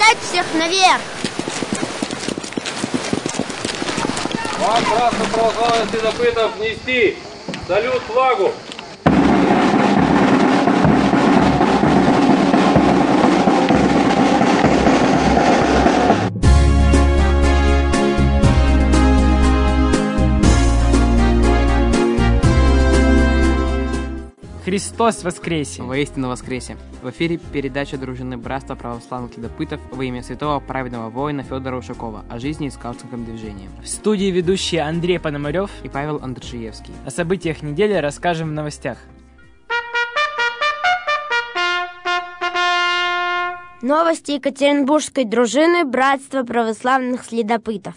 Поднять всех наверх! Вам, братство православных следопытов, внести салют флагу! Христос воскресе! Воистину воскресе! В эфире передача дружины Братства православных следопытов во имя святого праведного воина Федора Ушакова о жизни и скаутском движении. В студии ведущие Андрей Пономарев и Павел Андршиевский. О событиях недели расскажем в новостях. Новости Екатеринбургской дружины Братства православных следопытов.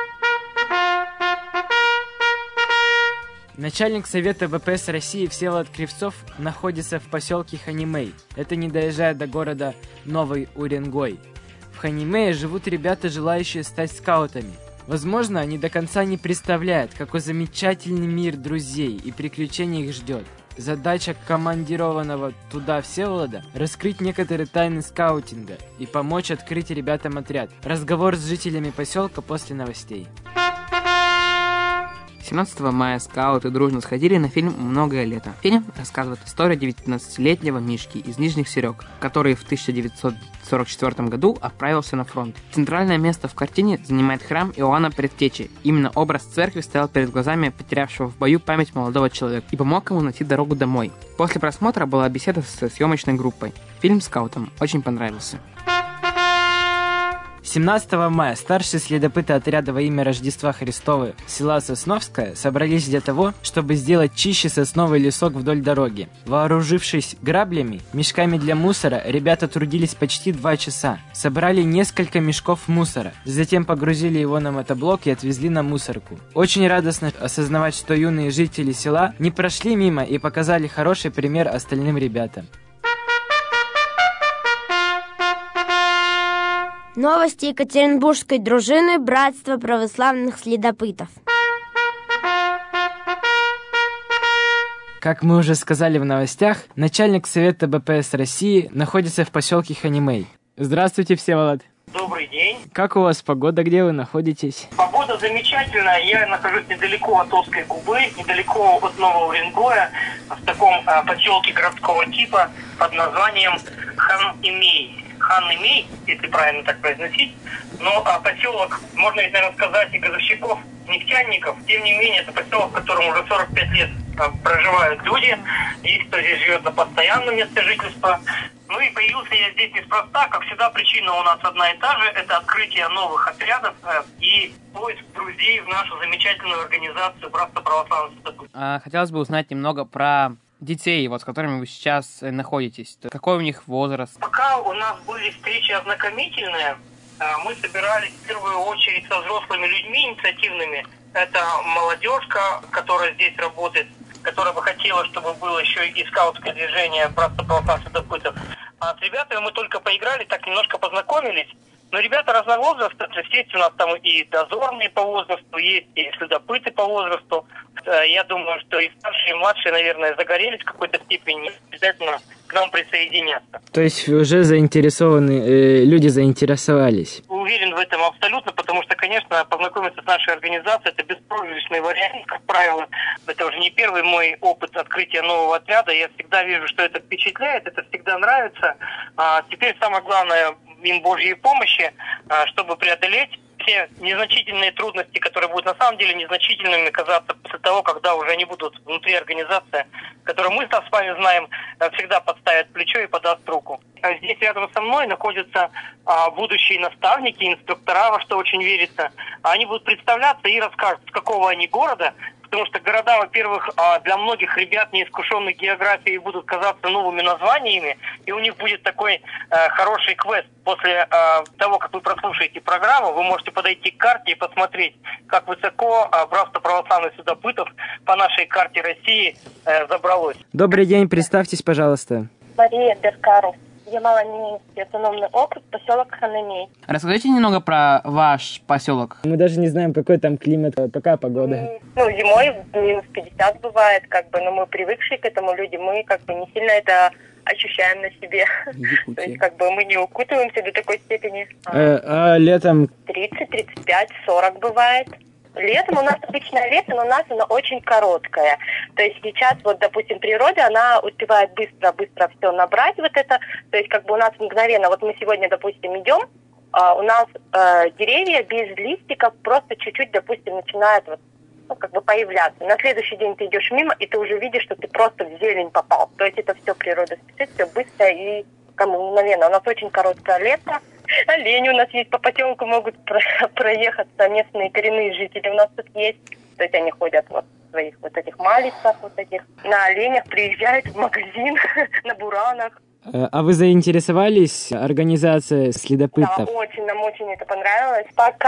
Начальник Совета ВПС России Всеволод Кривцов находится в поселке Ханимей. Это не доезжая до города Новый Уренгой. В Ханимее живут ребята, желающие стать скаутами. Возможно, они до конца не представляют, какой замечательный мир друзей и приключений их ждет. Задача командированного туда Всеволода – раскрыть некоторые тайны скаутинга и помочь открыть ребятам отряд. Разговор с жителями поселка после новостей. 17 мая скауты дружно сходили на фильм «Многое лето». Фильм рассказывает историю 19-летнего Мишки из Нижних Серег, который в 1944 году отправился на фронт. Центральное место в картине занимает храм Иоанна Предтечи. Именно образ церкви стоял перед глазами потерявшего в бою память молодого человека и помог ему найти дорогу домой. После просмотра была беседа со съемочной группой. Фильм скаутам очень понравился. 17 мая старшие следопыты отряда во имя Рождества Христова села Сосновское собрались для того, чтобы сделать чище сосновый лесок вдоль дороги. Вооружившись граблями, мешками для мусора, ребята трудились почти 2 часа. Собрали несколько мешков мусора, затем погрузили его на мотоблок и отвезли на мусорку. Очень радостно осознавать, что юные жители села не прошли мимо и показали хороший пример остальным ребятам. Новости Екатеринбургской дружины Братства православных следопытов. Как мы уже сказали в новостях, начальник Совета БПС России находится в поселке Ханимей. Здравствуйте, Всеволод. Добрый день. Как у вас погода? Где вы находитесь? Погода замечательная. Я нахожусь недалеко от Осской губы, недалеко от Нового Уренгоя, в таком поселке городского типа под названием Ханимей. Ханимей, если правильно так произносить. Но поселок, можно ведь, наверное, сказать, и газовщиков, нефтяников. Тем не менее, это поселок, в котором уже 45 лет проживают люди. Есть кто здесь живет на постоянном месте жительства. Ну и появился я здесь неспроста. Как всегда, причина у нас одна и та же. Это открытие новых отрядов и поиск друзей в нашу замечательную организацию Братство православных следопытов. Хотелось бы узнать немного про детей, с которыми вы сейчас находитесь. Какой у них возраст? Пока у нас были встречи ознакомительные, мы собирались в первую очередь со взрослыми людьми инициативными. Это молодежка, которая здесь работает, которая бы хотела, чтобы было еще и скаутское движение Братства православных следопытов. А с ребятами мы только поиграли, так немножко познакомились. Но ребята разновозраста, есть у нас там и дозорные по возрасту, есть и следопыты по возрасту. Я думаю, что и старшие, и младшие, наверное, загорелись в какой-то степени, обязательно к нам присоединятся. То есть уже заинтересованы, люди заинтересовались? Уверен в этом абсолютно, потому что, конечно, познакомиться с нашей организацией – это беспроигрышный вариант, как правило. Это уже не первый мой опыт открытия нового отряда. Я всегда вижу, что это впечатляет, это всегда нравится. Теперь самое главное – им Божьей помощи, чтобы преодолеть все незначительные трудности, которые будут на самом деле незначительными казаться после того, когда уже они будут внутри организации, которую мы с вами знаем, всегда подставит плечо и подаст руку. Здесь рядом со мной находятся будущие наставники, инструктора, во что очень верится. Они будут представляться и расскажут, с какого они города, потому что города, во-первых, для многих ребят, неискушенных географией, будут казаться новыми названиями, и у них будет такой хороший квест. После того, как вы прослушаете программу, вы можете подойти к карте и посмотреть, как высоко Братство православных следопытов по нашей карте России забралось. Добрый день, представьтесь, пожалуйста. Мария Беркару. Ямало-Ненецкий автономный округ, поселок Ханимей. Расскажите немного про ваш поселок. Мы даже не знаем, какой там климат, какая погода. Зимой минус 50 бывает, но мы привыкшие к этому люди, мы не сильно это ощущаем на себе. Якутия. То есть как бы мы не укутываемся до такой степени. А летом 30, 35, 40 бывает. Летом у нас обычное лето, но у нас оно очень короткое. То есть сейчас, вот, допустим, природа, она успевает быстро все набрать вот это. То есть как бы у нас мгновенно, вот мы сегодня, допустим, идем, у нас деревья без листиков просто чуть-чуть, допустим, начинают вот, ну, как бы появляться. На следующий день ты идешь мимо, и ты уже видишь, что ты просто в зелень попал. То есть это все природа спешит, все быстро и мгновенно. У нас очень короткое лето. Олени у нас есть по поселку, могут проехаться, местные коренные жители у нас тут есть. То есть они ходят вот в своих вот этих малицах, вот этих. На оленях приезжают в магазин, на буранах. А вы заинтересовались организацией следопытов? Да, очень, нам очень это понравилось.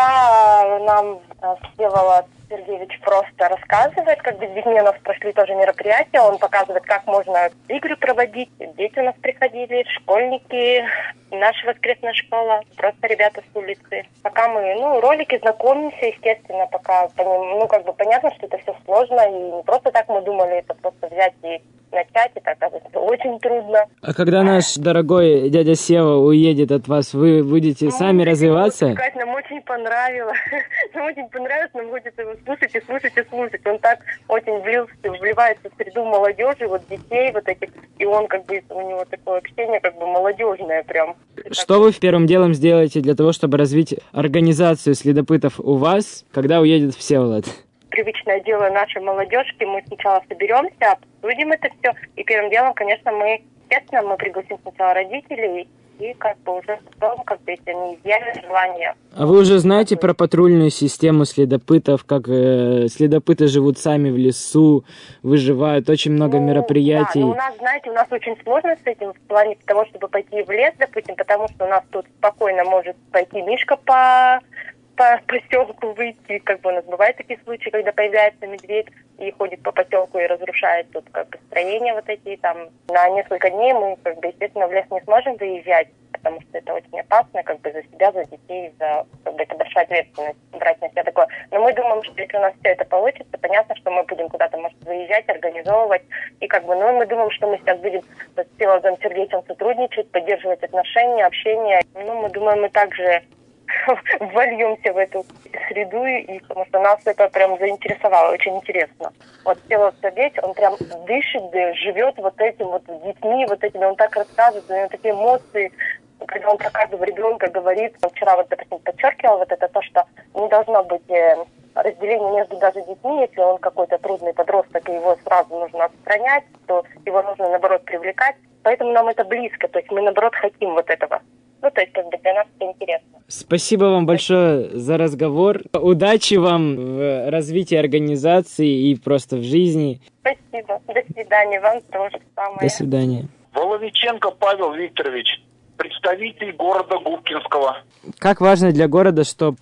Пока нам Всеволод Сергеевич просто рассказывает, как бы с детьми у нас прошли тоже мероприятия, он показывает, как можно игры проводить. Дети у нас приходили, школьники, наша воскресная школа, просто ребята с улицы. Пока мы, ролики знакомимся, естественно, пока, как бы понятно, что это все сложно, и не просто так мы думали, это просто взять и начать, это оказывается очень трудно. А когда наш дорогой дядя Сева уедет от вас, вы будете сами развиваться? Нам очень понравилось. Нам очень понравилось, нам хочется его слушать и слушать и слушать. Он так очень вливается в среду молодежи, вот детей вот этих, и он как бы, у него такое общение как бы молодежное прям. Что вы первым делом сделаете для того, чтобы развить организацию следопытов у вас, когда уедет Всеволод? Привычное дело нашей молодежки, мы сначала соберемся, обсудим это все, и первым делом, конечно, мы пригласим сначала родителей, и как бы уже потом, как бы, если они изъявят желание. А вы уже знаете про патрульную систему следопытов, как следопыты живут сами в лесу, выживают, очень много мероприятий? Да, у нас, знаете, у нас очень сложно с этим в плане того, чтобы пойти в лес, допустим, потому что у нас тут спокойно может пойти Мишка по поселку выйти, как бы у нас бывают такие случаи, когда появляется медведь и ходит по поселку и разрушает тут как бы строения вот эти, там, на несколько дней мы, как бы, естественно, в лес не сможем выезжать, потому что это очень опасно, как бы, за себя, за детей, за, как бы, это большая ответственность брать на себя такое. Но мы думаем, что если у нас все это получится, понятно, что мы будем куда-то, может, выезжать, организовывать, и как бы, мы думаем, что мы сейчас будем с Всеволодом Сергеевичем сотрудничать, поддерживать отношения, общение. Мы думаем, мы также вольемся в эту среду, и потому что нас это прям заинтересовало, очень интересно. Вот Всеволод Сергеевич, он прям дышит, живет вот этим вот детьми, вот этими, он так рассказывает, у него такие эмоции, когда он про каждого ребенка говорит. Он вчера, вот, допустим, подчеркивал вот это то, что не должно быть разделения между даже детьми, если он какой-то трудный подросток, и его сразу нужно отстранять, то его нужно, наоборот, привлекать. Поэтому нам это близко, то есть мы, наоборот, хотим вот этого. То есть, как бы, для нас это интересно. Спасибо вам большое за разговор. Удачи вам в развитии организации и просто в жизни. Спасибо. До свидания. Вам тоже самое. До свидания. Воловиченко Павел Викторович, представитель города Губкинского. Как важно для города, чтобы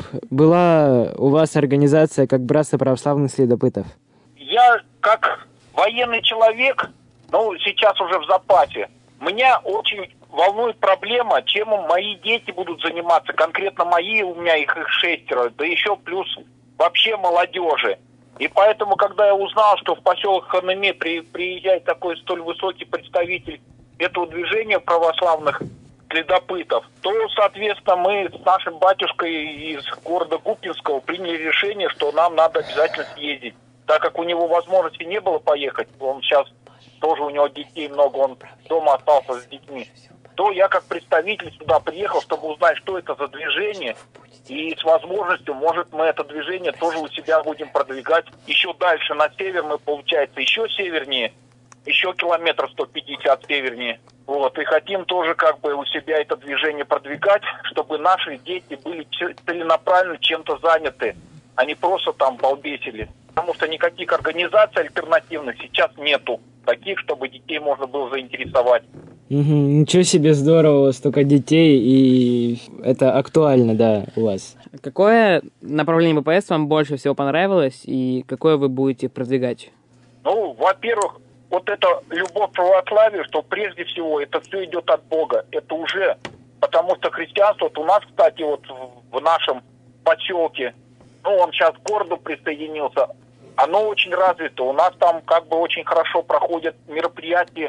была у вас организация как Братство православных следопытов? Я, как военный человек, сейчас уже в запасе, меня очень волнует проблема, чем мои дети будут заниматься, конкретно мои, у меня их 6, да еще плюс вообще молодежи. И поэтому, когда я узнал, что в поселок Ханыме приезжает такой столь высокий представитель этого движения православных следопытов, то, соответственно, мы с нашим батюшкой из города Губкинского приняли решение, что нам надо обязательно съездить. Так как у него возможности не было поехать, он сейчас тоже, у него детей много, он дома остался с детьми, то я как представитель сюда приехал, чтобы узнать, что это за движение, и с возможностью, может, мы это движение тоже у себя будем продвигать еще дальше, на север мы, получается, еще севернее, еще километр 150 севернее. Вот, и хотим тоже как бы у себя это движение продвигать, чтобы наши дети были целенаправленно чем-то заняты, а не просто там балбесили. Потому что никаких организаций альтернативных сейчас нету, таких, чтобы детей можно было заинтересовать. Ничего себе, здорово, у вас столько детей, и это актуально, да, у вас. Какое направление БПС вам больше всего понравилось, и какое вы будете продвигать? Во-первых, вот эта любовь к православию, что прежде всего это все идет от Бога. Это уже, потому что христианство, вот у нас, кстати, вот в нашем поселке, он сейчас к городу присоединился, оно очень развито. У нас там как бы очень хорошо проходят мероприятия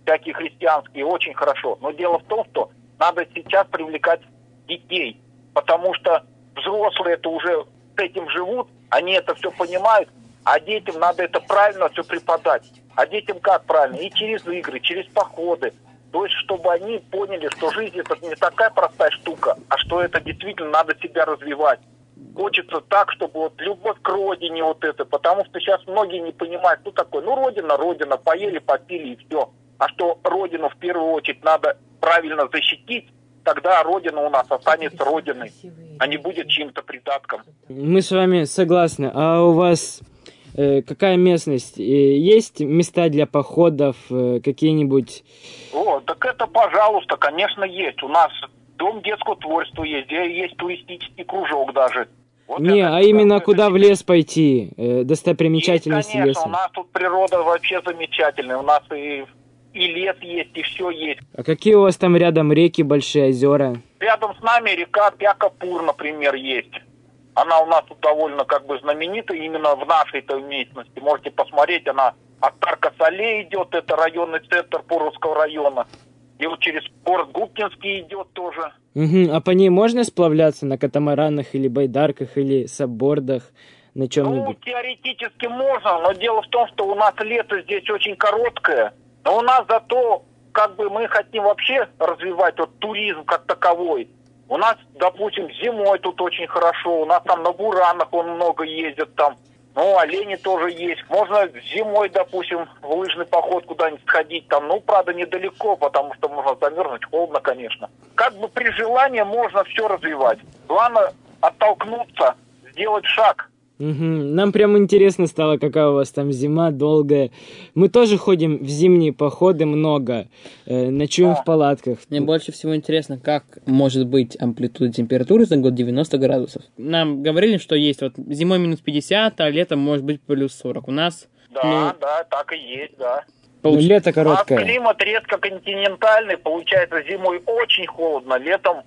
всякие христианские, очень хорошо. Но дело в том, что надо сейчас привлекать детей, потому что взрослые это уже с этим живут, они это все понимают, а детям надо это правильно все преподать. А детям как правильно? И через игры, через походы. То есть, чтобы они поняли, что жизнь это не такая простая штука, а что это действительно надо себя развивать. Хочется так, чтобы вот любовь к родине вот это, потому что сейчас многие не понимают, что такое. Ну, родина, поели, попили и все. А что родину в первую очередь надо правильно защитить, тогда родина у нас останется родиной, а не будет чьим-то придатком. Мы с вами согласны. А у вас какая местность? Есть места для походов, какие-нибудь? О, так это, пожалуйста, конечно, есть. У нас дом детского творчества есть, где есть туристический кружок даже. Вот а именно куда в лес пойти? Достопримечательности есть, конечно, леса? У нас тут природа вообще замечательная. У нас и лес есть, и все есть. А какие у вас там рядом реки, большие озера? Рядом с нами река Пякапур, например, есть. Она у нас тут довольно знаменита именно в нашей-то местности. Можете посмотреть, она от Тарко-Сале идет, это районный центр Пуровского района. И вот через город Губкинский идет тоже. А по ней можно сплавляться на катамаранах или байдарках, или саббордах, на чем-нибудь? Ну, теоретически можно, но дело в том, что у нас лето здесь очень короткое. Но у нас зато, мы хотим вообще развивать туризм как таковой. У нас, допустим, зимой тут очень хорошо, у нас там на буранах много ездят там. Ну, олени тоже есть. Можно зимой, допустим, в лыжный поход куда-нибудь сходить там. Ну, правда, недалеко, потому что можно замерзнуть, холодно, конечно. При желании можно все развивать. Главное оттолкнуться, сделать шаг. Нам прям интересно стало, какая у вас там зима долгая. Мы тоже ходим в зимние походы много, ночуем в палатках. Мне больше всего интересно, как может быть амплитуда температуры за год 90 градусов. Нам говорили, что есть зимой минус 50, а летом может быть плюс 40. У нас... Да, так и есть, да. Лето короткое. У нас климат резко континентальный, получается зимой очень холодно, летом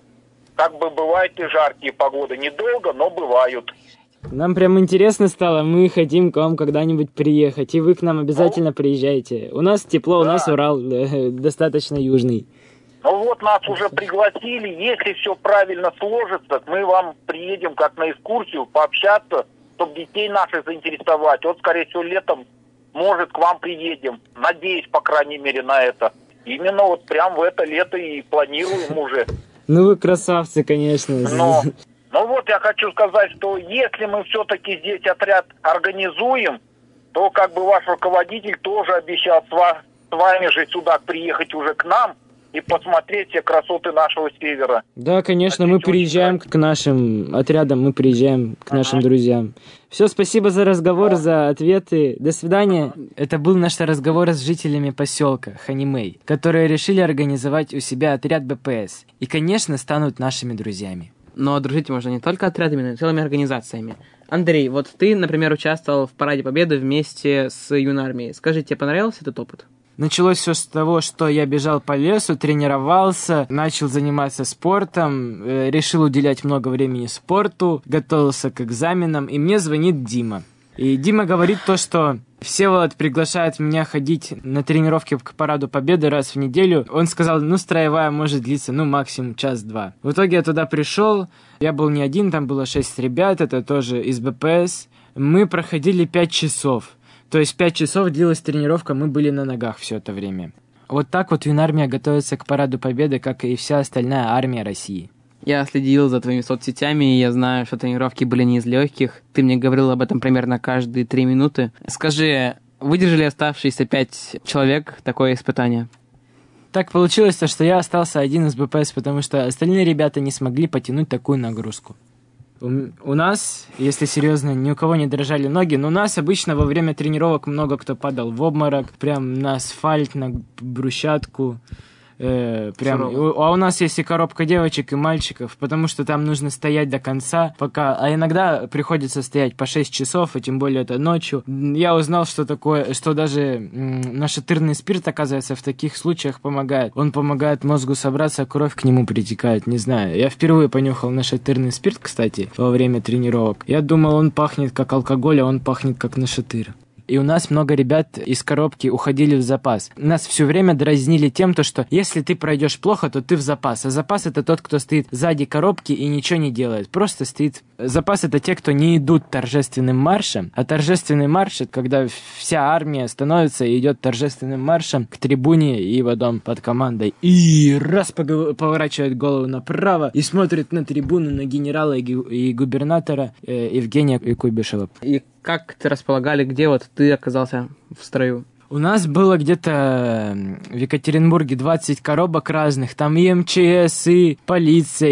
бывают и жаркие погоды. Недолго, но бывают. Нам прям интересно стало, мы хотим к вам когда-нибудь приехать, и вы к нам обязательно приезжайте. У нас тепло, да. У нас Урал достаточно южный. Ну вот нас уже пригласили, если все правильно сложится, мы вам приедем как на экскурсию, пообщаться, чтобы детей наших заинтересовать. Вот, скорее всего, летом, может, к вам приедем. Надеюсь, по крайней мере, на это. Именно прям в это лето и планируем уже. Ну вы красавцы, конечно. Ну вот я хочу сказать, что если мы все-таки здесь отряд организуем, то ваш руководитель тоже обещал с вами же сюда приехать уже к нам и посмотреть все красоты нашего севера. Да, конечно, мы приезжаем к нашим отрядам, мы приезжаем к нашим друзьям. Все, спасибо за разговор, за ответы. До свидания. Это был наш разговор с жителями поселка Ханимэй, которые решили организовать у себя отряд БПС. И, конечно, станут нашими друзьями. Но дружить можно не только отрядами, но и целыми организациями. Андрей, ты, например, участвовал в Параде Победы вместе с юнармией. Скажи, тебе понравился этот опыт? Началось все с того, что я бежал по лесу, тренировался, начал заниматься спортом, решил уделять много времени спорту, готовился к экзаменам, и мне звонит Дима. И Дима говорит что Всеволод приглашает меня ходить на тренировки к Параду Победы раз в неделю. Он сказал, строевая может длиться, максимум час-два. В итоге я туда пришел, я был не один, там было 6 ребят, это тоже из БПС. Мы проходили 5 часов. То есть 5 часов длилась тренировка, мы были на ногах все это время. Вот так юнармия готовится к Параду Победы, как и вся остальная армия России. Я следил за твоими соцсетями, и я знаю, что тренировки были не из легких. Ты мне говорил об этом примерно каждые 3 минуты. Скажи, выдержали оставшиеся 5 человек такое испытание? Так получилось, что я остался один из БПС, потому что остальные ребята не смогли потянуть такую нагрузку. У нас, если серьезно, ни у кого не дрожали ноги, но у нас обычно во время тренировок много кто падал в обморок, прям на асфальт, на брусчатку. А у нас есть и коробка девочек и мальчиков, потому что там нужно стоять до конца, а иногда приходится стоять по 6 часов, и тем более это ночью. Я узнал, что даже нашатырный спирт, оказывается, в таких случаях помогает. Он помогает мозгу собраться, кровь к нему притекает, не знаю. Я впервые понюхал нашатырный спирт, кстати, во время тренировок. Я думал, он пахнет как алкоголь, а он пахнет как нашатыр. и у нас много ребят из коробки уходили в запас. Нас все время дразнили тем, что если ты пройдешь плохо, то ты в запас. А запас — это тот, кто стоит сзади коробки и ничего не делает. Просто стоит. Запас — это те, кто не идут торжественным маршем. А торжественный марш — это когда вся армия становится и идет торжественным маршем к трибуне и потом под командой. И раз поворачивает голову направо и смотрит на трибуну, на генерала и губернатора Евгения Куйбышева. И как ты располагали, где вот ты оказался в строю? У нас было где-то в Екатеринбурге 20 коробок разных. Там и МЧС, и полиция,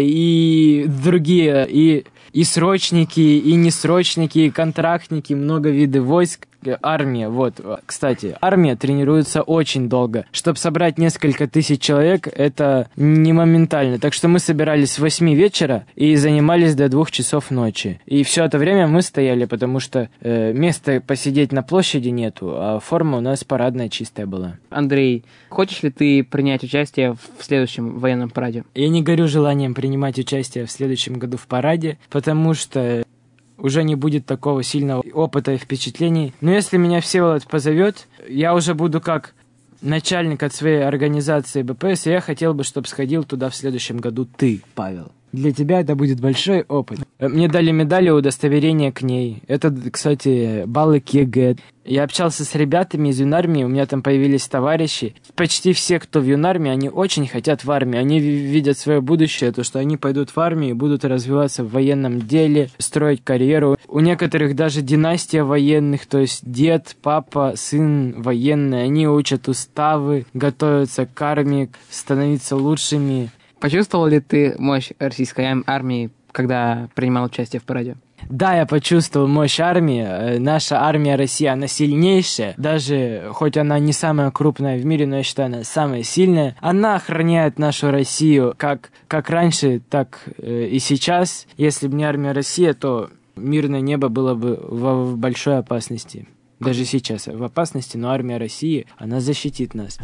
и другие, и срочники, и несрочники, и контрактники, много видов войск. Армия, вот, кстати, армия тренируется очень долго. Чтобы собрать несколько тысяч человек, это не моментально. Так что мы собирались с 8 вечера и занимались до 2 часов ночи. И все это время мы стояли, потому что места посидеть на площади нету, а форма у нас парадная чистая была. Андрей, хочешь ли ты принять участие в следующем военном параде? Я не горю желанием принимать участие в следующем году в параде, потому что уже не будет такого сильного опыта и впечатлений. Но если меня Всеволод позовет, я уже буду как начальник от своей организации БПС, и я хотел бы, чтобы сходил туда в следующем году ты, Павел. Для тебя это будет большой опыт. Мне дали медали и удостоверение к ней. Это, кстати, баллы к ЕГЭ. Я общался с ребятами из юнармии, у меня там появились товарищи. Почти все, кто в юнармии, они очень хотят в армии. Они видят свое будущее, то, что они пойдут в армию и будут развиваться в военном деле, строить карьеру. У некоторых даже династия военных, то есть дед, папа, сын военный. Они учат уставы, готовятся к армии, становиться лучшими. Почувствовал ли ты мощь российской армии, когда принимал участие в параде? Да, я почувствовал мощь армии. Наша армия России, она сильнейшая. Даже, хоть она не самая крупная в мире, но я считаю, она самая сильная. Она охраняет нашу Россию как раньше, так и сейчас. Если бы не армия России, то мирное небо было бы в большой опасности. Даже сейчас в опасности, но армия России, она защитит нас.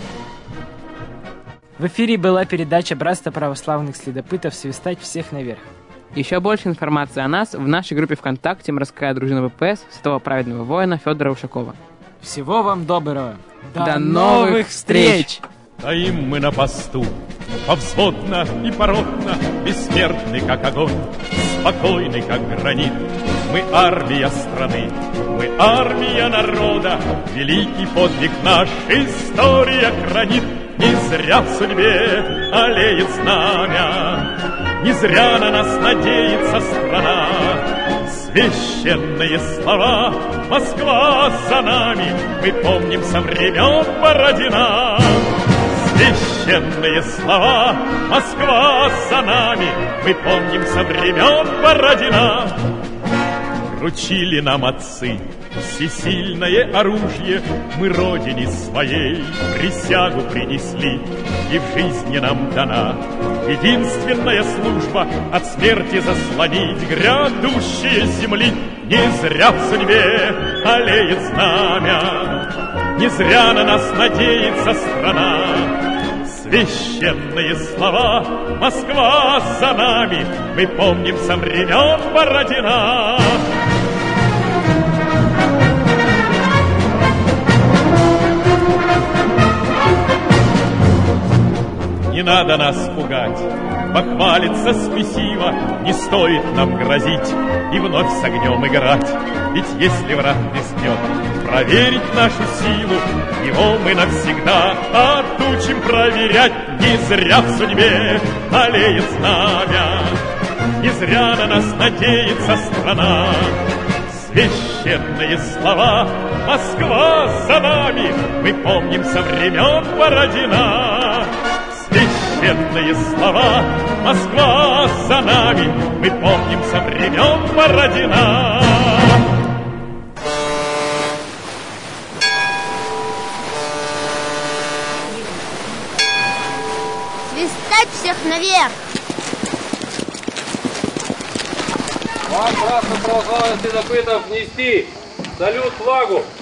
В эфире была передача «Братство православных следопытов. Свистать всех наверх». Еще больше информации о нас в нашей группе ВКонтакте «Морская дружина ВПС» Святого Праведного Воина Федора Ушакова. Всего вам доброго. До новых встреч! Стоим мы на посту, повзводно и поротно, бессмертный, как огонь, спокойный, как гранит. Мы армия страны, мы армия народа, великий подвиг наш история хранит. Не зря в судьбе аллеет знамя, не зря на нас надеется страна. Священные слова, Москва за нами, мы помним со времен Бородина. Священные слова, Москва за нами, мы помним со времен Бородина. Вручили нам отцы всесильное оружие, мы родине своей присягу принесли, и в жизни нам дана единственная служба — от смерти заслонить грядущие земли. Не зря в судьбе аллеет знамя, не зря на нас надеется страна. Священные слова, Москва за нами, мы помним со времен Бородина. Не надо нас пугать, похвалиться спесиво, не стоит нам грозить и вновь с огнем играть. Ведь если враг рискнет проверить нашу силу, его мы навсегда отучим проверять. Не зря в судьбе аллеет знамя, не зря на нас надеется страна. Священные слова, Москва за нами, мы помним со времен Бородина. Священные слова, Москва за нами, мы помним со времен Бородина. Свистать всех наверх! Вам, братство православных следопытов, нести салют флагу!